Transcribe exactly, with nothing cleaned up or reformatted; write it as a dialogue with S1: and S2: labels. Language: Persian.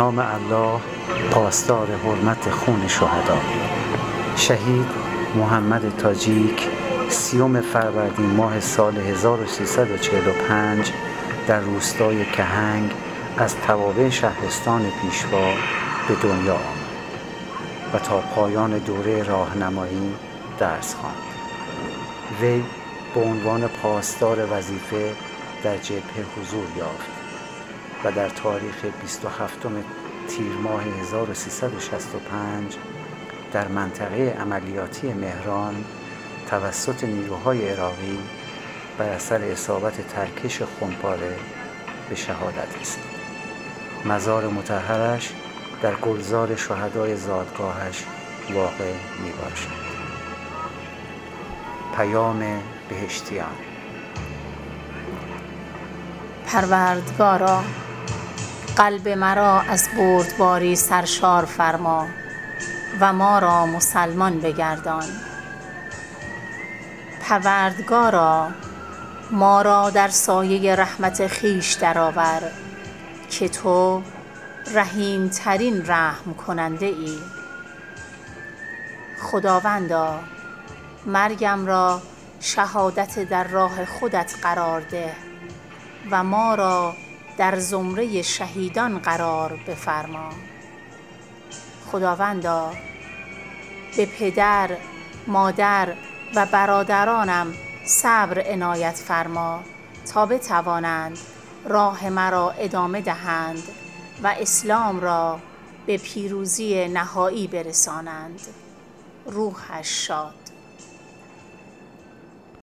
S1: نام الله پاسدار حرمت خون شهدا. شهید محمد تاجیک سیوم فروردین ماه سال هزار و سیصد و چهل و پنج در روستای کهنگ از توابع شهرستان پیشوا به دنیا آمد و تا پایان دوره راهنمایی درس خواند. وی به عنوان پاسدار وظیفه در جبهه حضور یافت و در تاریخ بیست و هفتم تیر ماه هزار و سیصد و شصت و پنج در منطقه عملیاتی مهران توسط نیروهای عراقی بر اثر اصابت ترکش خونپاره به شهادت رسید. مزار مطهرش در گلزار شهدای زادگاهش واقع می باشد. پیام بهشتیان.
S2: پروردگارا، قلب مرا از بردباری سرشار فرما و ما را مسلمان بگردان. پروردگارا، ما را در سایه رحمت خویش درآور که تو رحیم ترین رحم کننده ای. خداوندا، مرگم را شهادت در راه خودت قرار ده و ما را در زمره شهیدان قرار بفرما. خداوندا، به پدر، مادر و برادرانم صبر عنایت فرما تا بتوانند راه مرا ادامه دهند و اسلام را به پیروزی نهایی برسانند. روحش شاد.